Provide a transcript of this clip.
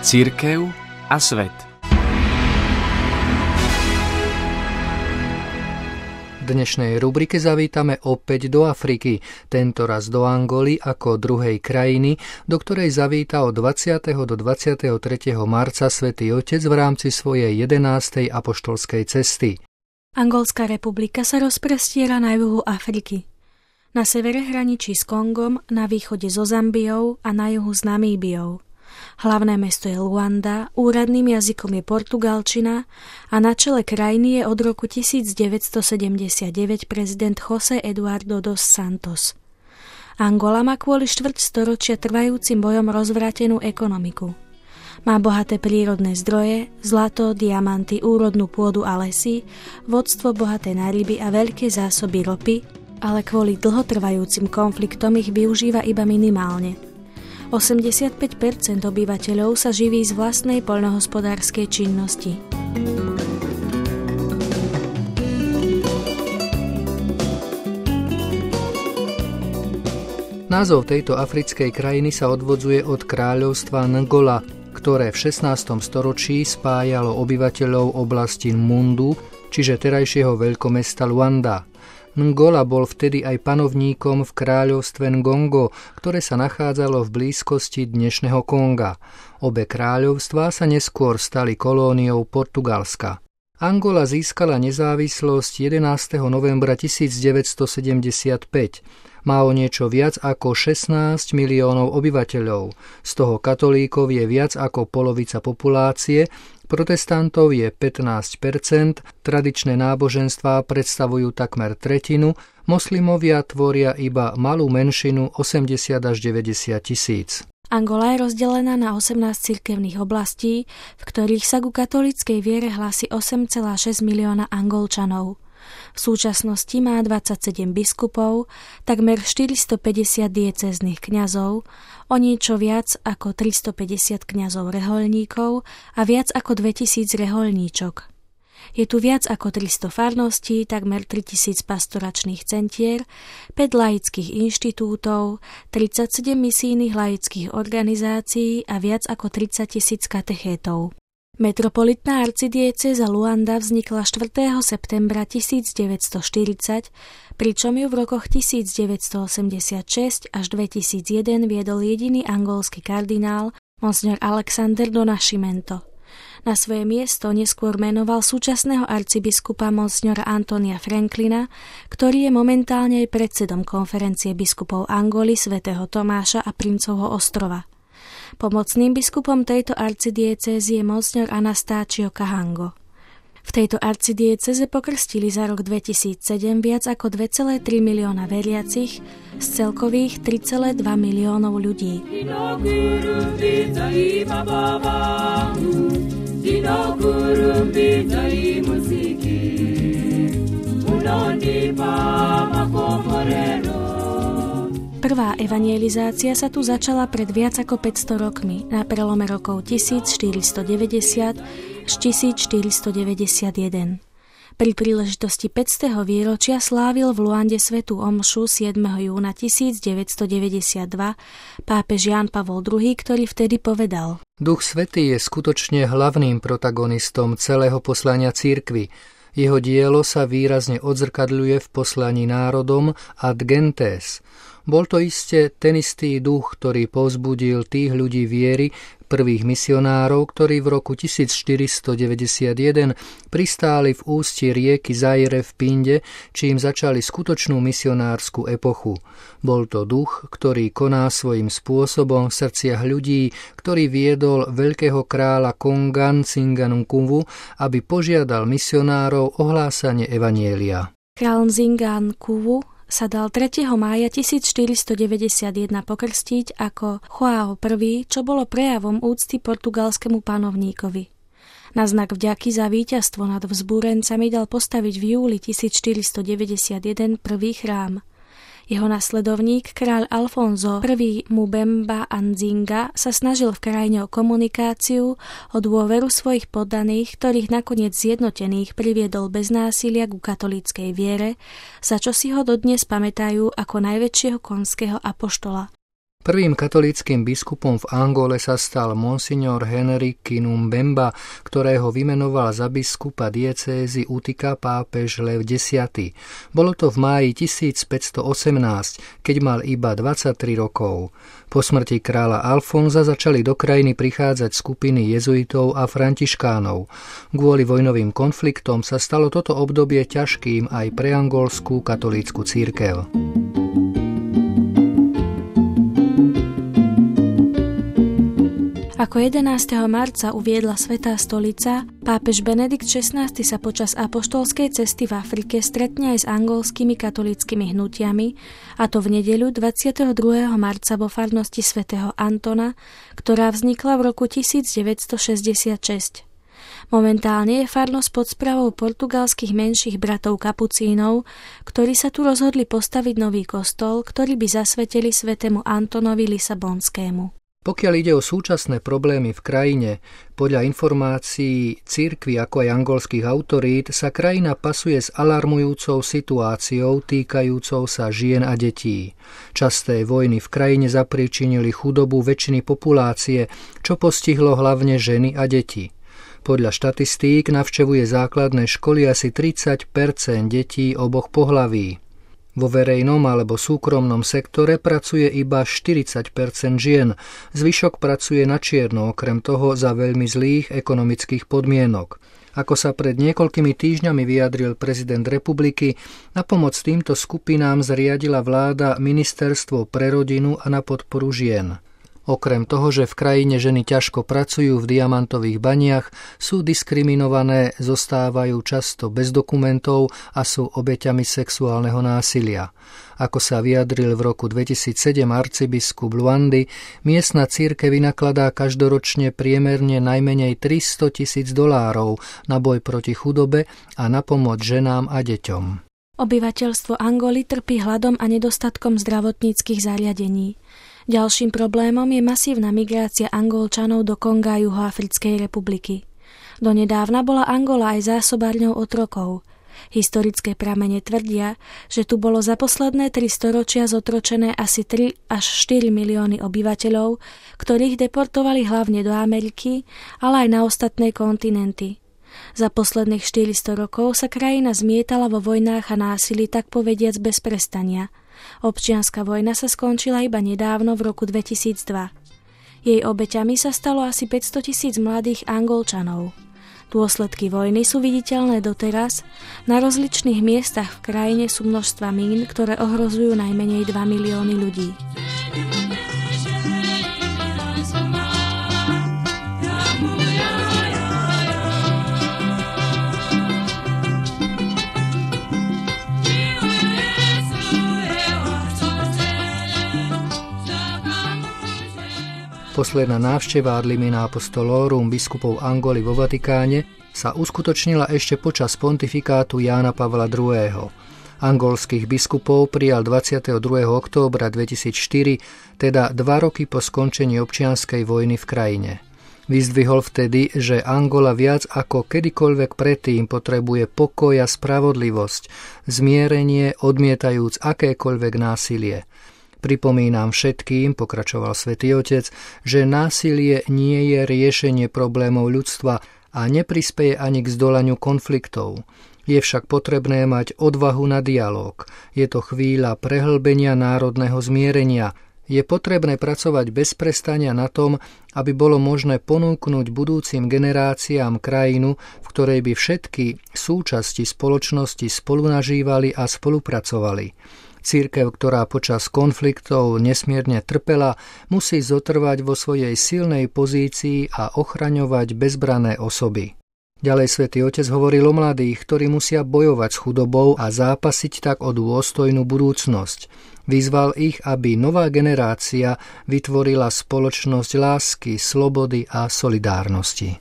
Cirkev a svet. V dnešnej rubrike zavítame opäť do Afriky, tentoraz do Angoly ako druhej krajiny, do ktorej zavíta od 20. do 23. marca Svätý Otec v rámci svojej 11. apoštolskej cesty. Angolská republika sa rozprestiera na juhu Afriky. Na severe hraničí s Kongom, na východe so Zambiou a na juhu s Namíbiou. Hlavné mesto je Luanda, úradným jazykom je portugalčina a na čele krajiny je od roku 1979 prezident José Eduardo dos Santos. Angola má kvôli štvrťstoročia trvajúcim bojom rozvrátenú ekonomiku. Má bohaté prírodné zdroje, zlato, diamanty, úrodnú pôdu a lesy, vodstvo bohaté na ryby a veľké zásoby ropy, ale kvôli dlhotrvajúcim konfliktom ich využíva iba minimálne. 85% obyvateľov sa živí z vlastnej poľnohospodárskej činnosti. Názov tejto africkej krajiny sa odvodzuje od kráľovstva Ngola, ktoré v 16. storočí spájalo obyvateľov oblasti Mundu, čiže terajšieho veľkomesta Luanda. Ngola bol vtedy aj panovníkom v kráľovstve Ngongo, ktoré sa nachádzalo v blízkosti dnešného Konga. Obe kráľovstvá sa neskôr stali kolóniou Portugalska. Angola získala nezávislosť 11. novembra 1975. Má o niečo viac ako 16 miliónov obyvateľov. Z toho katolíkov je viac ako polovica populácie, protestantov je 15%, tradičné náboženstvá predstavujú takmer tretinu, moslimovia tvoria iba malú menšinu 80 až 90 tisíc. Angola je rozdelená na 18 cirkevných oblastí, v ktorých sa ku katolíckej viere hlási 8,6 milióna Angolčanov. V súčasnosti má 27 biskupov, takmer 450 diecéznych kňazov, o niečo viac ako 350 kňazov rehoľníkov a viac ako 2000 rehoľníčok. Je tu viac ako 300 farností, takmer 3000 pastoračných centier, 5 laických inštitútov, 37 misijných laických organizácií a viac ako 30 000 katechétov. Metropolitná arcidiecéza Luanda vznikla 4. septembra 1940, pričom ju v rokoch 1986 až 2001 viedol jediný angolský kardinál, Monsignor Alexander do Nascimento. Na svoje miesto neskôr menoval súčasného arcibiskupa Monsignora Antonia Franklina, ktorý je momentálne aj predsedom konferencie biskupov Angoly, svätého Tomáša a Princovho ostrova. Pomocným biskupom tejto arcidiecézy je Monsignor Anastácio Kahango. V tejto arcidiecéze pokrstili za rok 2007 viac ako 2,3 milióna veriacich z celkových 3,2 miliónov ľudí. Prvá evangelizácia sa tu začala pred viac ako 500 rokmi, na prelome rokov 1490 až 1491. Pri príležitosti 500. výročia slávil v Luande svätú omšu 7. júna 1992 pápež Ján Pavol II, ktorý vtedy povedal: Duch Svätý je skutočne hlavným protagonistom celého poslania cirkvi. Jeho dielo sa výrazne odzrkadľuje v poslaní národom ad gentes. Bol to iste ten istý duch, ktorý povzbudil tých ľudí viery, prvých misionárov, ktorí v roku 1491 pristáli v ústí rieky Zaire v Pinde, čím začali skutočnú misionársku epochu. Bol to duch, ktorý koná svojím spôsobom v srdciach ľudí, ktorý viedol veľkého kráľa Konga Nsinganunkuvu, aby požiadal misionárov o hlásanie evanjelia. Král Nsinganunkuvu sa dal 3. mája 1491 pokrstiť ako João I, čo bolo prejavom úcty portugalskému panovníkovi. Na znak vďaky za víťazstvo nad vzbúrencami dal postaviť v júli 1491 prvý chrám. Jeho nasledovník, kráľ Alfonso I Mubemba Nzinga, sa snažil v krajine o komunikáciu, o dôveru svojich poddaných, ktorých nakoniec zjednotených priviedol bez násilia ku katolíckej viere, za čo si ho dodnes pamätajú ako najväčšieho konského apoštola. Prvým katolíckym biskupom v Angole sa stal monsignor Henry Kinumbemba, ktorého vymenoval za biskupa diecézy Utica pápež Lev X. Bolo to v máji 1518, keď mal iba 23 rokov. Po smrti kráľa Alfonza začali do krajiny prichádzať skupiny jezuitov a františkánov. Kvôli vojnovým konfliktom sa stalo toto obdobie ťažkým aj pre angolskú katolícku cirkev. Ako 11. marca uviedla Svätá stolica, pápež Benedikt XVI sa počas apoštolskej cesty v Afrike stretne aj s angolskými katolíckymi hnutiami, a to v nedeľu 22. marca vo farnosti svätého Antona, ktorá vznikla v roku 1966. Momentálne je farnosť pod správou portugalských menších bratov kapucínov, ktorí sa tu rozhodli postaviť nový kostol, ktorý by zasvetili svätému Antonovi Lisabonskému. Pokiaľ ide o súčasné problémy v krajine, podľa informácií cirkvi ako aj angolských autorít sa krajina pasuje s alarmujúcou situáciou týkajúcou sa žien a detí. Časté vojny v krajine zapríčinili chudobu väčšiny populácie, čo postihlo hlavne ženy a deti. Podľa štatistík navštevuje základné školy asi 30% detí oboch pohlaví. Vo verejnom alebo súkromnom sektore pracuje iba 40% žien, zvyšok pracuje na čierno, okrem toho za veľmi zlých ekonomických podmienok. Ako sa pred niekoľkými týždňami vyjadril prezident republiky, na pomoc týmto skupinám zriadila vláda Ministerstvo pre rodinu a na podporu žien. Okrem toho, že v krajine ženy ťažko pracujú v diamantových baniach, sú diskriminované, zostávajú často bez dokumentov a sú obeťami sexuálneho násilia. Ako sa vyjadril v roku 2007 arcibiskup Luandy, miestna cirkev vynakladá každoročne priemerne najmenej $300,000 na boj proti chudobe a na pomoc ženám a deťom. Obyvateľstvo Angoly trpí hladom a nedostatkom zdravotníckych zariadení. Ďalším problémom je masívna migrácia Angolčanov do Konga a Juhoafrickej republiky. Donedávna bola Angola aj zásobárňou otrokov. Historické pramene tvrdia, že tu bolo za posledné 3 storočia zotročené asi 3 až 4 milióny obyvateľov, ktorých deportovali hlavne do Ameriky, ale aj na ostatné kontinenty. Za posledných 400 rokov sa krajina zmietala vo vojnách a násilí tak povediac bez prestania. Občianska vojna sa skončila iba nedávno v roku 2002. Jej obeťami sa stalo asi 500,000 mladých Angolčanov. Dôsledky vojny sú viditeľné doteraz. Na rozličných miestach v krajine sú množstva mín, ktoré ohrozujú najmenej 2 milióny ľudí. Posledná návšteva Ad limina apostolorum biskupov Angoly vo Vatikáne sa uskutočnila ešte počas pontifikátu Jána Pavla II. Angolských biskupov prijal 22. októbra 2004, teda 2 roky po skončení občianskej vojny v krajine. Vyzdvihol vtedy, že Angola viac ako kedykoľvek predtým potrebuje pokoj a spravodlivosť, zmierenie, odmietajúc akékoľvek násilie. Pripomínam všetkým, pokračoval Svätý Otec, že násilie nie je riešenie problémov ľudstva a neprispeje ani k zdolaniu konfliktov. Je však potrebné mať odvahu na dialóg. Je to chvíľa prehlbenia národného zmierenia. Je potrebné pracovať bez prestania na tom, aby bolo možné ponúknuť budúcim generáciám krajinu, v ktorej by všetky súčasti spoločnosti spolunažívali a spolupracovali. Cirkev, ktorá počas konfliktov nesmierne trpela, musí zotrvať vo svojej silnej pozícii a ochraňovať bezbranné osoby. Ďalej Svätý Otec hovoril o mladých, ktorí musia bojovať s chudobou a zápasiť tak o dôstojnú budúcnosť. Vyzval ich, aby nová generácia vytvorila spoločnosť lásky, slobody a solidárnosti.